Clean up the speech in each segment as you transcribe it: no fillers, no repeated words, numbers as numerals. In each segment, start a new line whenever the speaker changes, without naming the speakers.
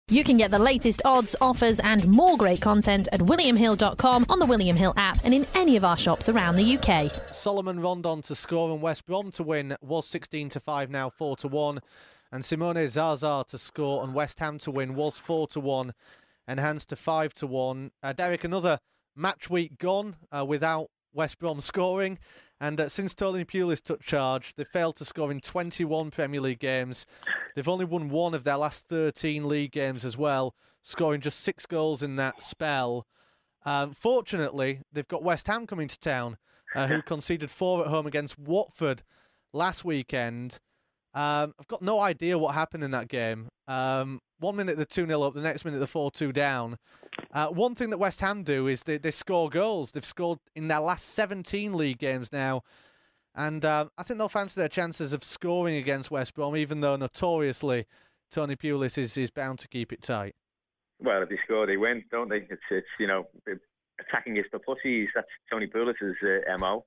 You can get the latest odds, offers and more great content at williamhill.com, on the William Hill app and in any of our shops around the UK.
Solomon Rondon to score and West Brom to win was 16-5, now 4-1. And Simone Zaza to score and West Ham to win was 4-1, enhanced to 5-1. Derek, another match week gone without West Brom scoring. And since Tony Pulis took charge, they've failed to score in 21 Premier League games. They've only won one of their last 13 league games as well, scoring just 6 goals in that spell. Fortunately, they've got West Ham coming to town, who conceded 4 at home against Watford last weekend. I've got no idea what happened in that game. 1 minute they're 2-0 up, the next minute they're 4-2 down. One thing that West Ham do is they score goals. They've scored in their last 17 league games now. And I think they'll fancy their chances of scoring against West Brom, even though notoriously Tony Pulis is bound to keep it tight.
Well, if they score, they win, don't they? It's attacking is for pussies. That's Tony Pulis' MO.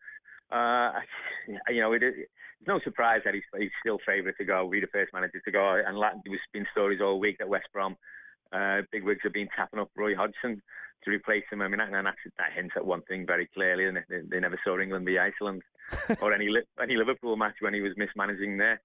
It's no surprise that he's still favourite to go, be the first manager to go. And there's been stories all week that West Brom bigwigs have been tapping up Roy Hodgson to replace him. I mean, that hints at one thing very clearly, and they never saw England beat Iceland or any Liverpool match when he was mismanaging there.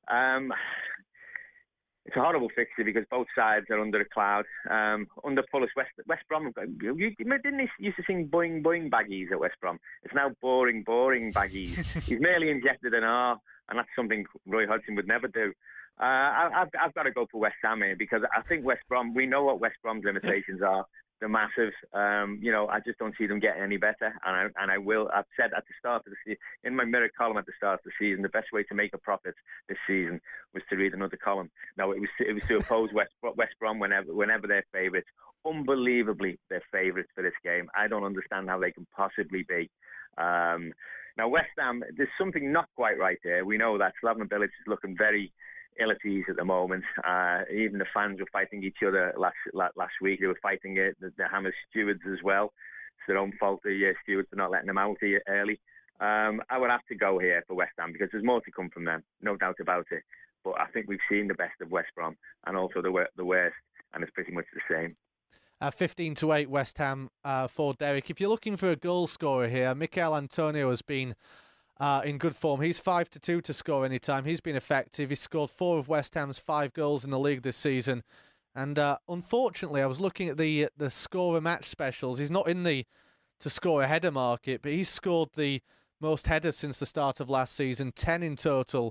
It's a horrible fixture because both sides are under a cloud. Under Pulis, West Brom, didn't they used to sing boing, boing baggies at West Brom? It's now boring, boring baggies. He's merely injected an R, and that's something Roy Hodgson would never do. I've got to go for West Ham here because I think West Brom, we know what West Brom's limitations are. They're massive. I just don't see them getting any better. I've said at the start of the season, in my Mirror column at the start of the season, the best way to make a profit this season was to read another column. No, it was to oppose West Brom whenever they're favourites. Unbelievably, they're favourites for this game. I don't understand how they can possibly be. Now, West Ham, there's something not quite right there. We know that Slaven Bilic is looking very ill at ease at the moment. Even the fans were fighting each other last week. They were fighting the Hammers stewards as well. It's their own fault, the stewards, for not letting them out early. I would have to go here for West Ham because there's more to come from them, no doubt about it. But I think we've seen the best of West Brom and also the worst, and it's pretty much the same.
15-8 West Ham for Derek. If you're looking for a goal scorer here, Mikel Antonio has been in good form. He's 5-2 to score any time. He's been effective. He's scored 4 of West Ham's 5 goals in the league this season. And unfortunately, I was looking at the scorer match specials. He's not in the to score a header market, but he's scored the most headers since the start of last season, 10 in total.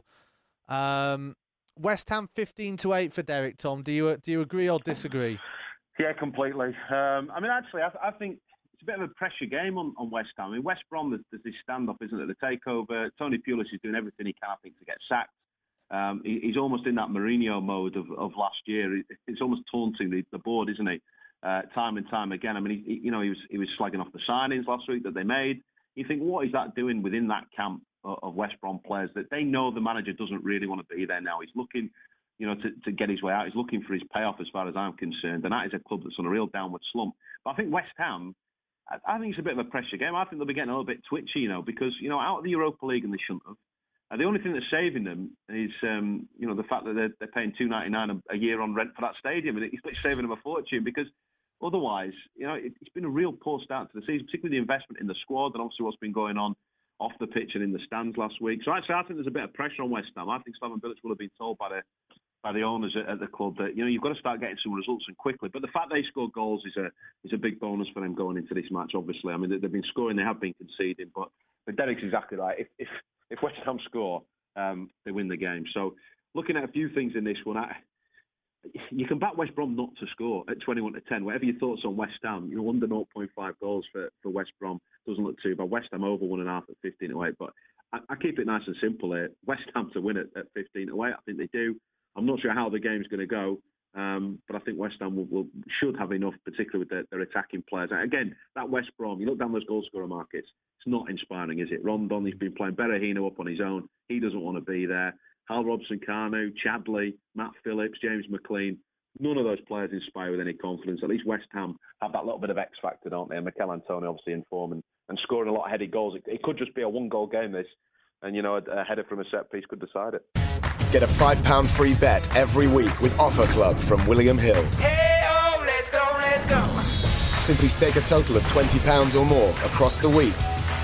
West Ham 15-8 for Derek, Tom. Do you agree or disagree?
Yeah, completely. I think it's a bit of a pressure game on West Ham. I mean, West Brom, there's this stand-up, isn't it? The takeover. Tony Pulis is doing everything he can, I think, to get sacked. He's almost in that Mourinho mode of last year. It's almost taunting the board, isn't he? Time and time again. I mean, he was slagging off the signings last week that they made. You think, what is that doing within that camp of West Brom players that they know the manager doesn't really want to be there now? He's looking, to get his way out. He's looking for his payoff as far as I'm concerned. And that is a club that's on a real downward slump. But I think West Ham, I think it's a bit of a pressure game. I think they'll be getting a little bit twitchy, because, out of the Europa League, and they shouldn't have. The only thing that's saving them is, the fact that they're paying $299 a year on rent for that stadium. And it's saving them a fortune because otherwise, it's been a real poor start to the season, particularly the investment in the squad and obviously what's been going on off the pitch and in the stands last week. So actually, I think there's a bit of pressure on West Ham. I think Slaven Bilic will have been told by the owners at the club that, you've got to start getting some results and quickly. But the fact they scored goals is a big bonus for them going into this match, obviously. I mean, they've been scoring, they have been conceding. But Derek's exactly right. If West Ham score, they win the game. So looking at a few things in this one, you can back West Brom not to score at 21-10. Whatever your thoughts on West Ham, under 0.5 goals for West Brom doesn't look too bad. West Ham over 1.5 at 15-8. But I keep it nice and simple here. West Ham to win it at 15-8. I think they do. I'm not sure how the game's going to go, but I think West Ham should have enough, particularly with their attacking players. And again, that West Brom, you look down those goal scorer markets, it's not inspiring, is it? Rondon, he's been playing Berahino up on his own. He doesn't want to be there. Hal Robson-Kanu, Chadley, Matt Phillips, James McLean, none of those players inspire with any confidence. At least West Ham have that little bit of X factor, don't they? And Mikel Antonio obviously in form and scoring a lot of heady goals. It could just be a one-goal game, this. And, a header from a set piece could decide it.
Get a £5 free bet every week with Offer Club from William Hill.
Hey!
Simply stake a total of £20 or more across the week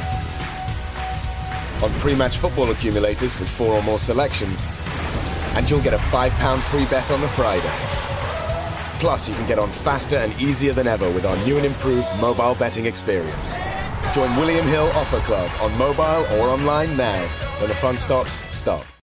on pre-match football accumulators with 4 or more selections, and you'll get a £5 free bet on the Friday. Plus, you can get on faster and easier than ever with our new and improved mobile betting experience. Join William Hill Offer Club on mobile or online now. When the fun stops, stop.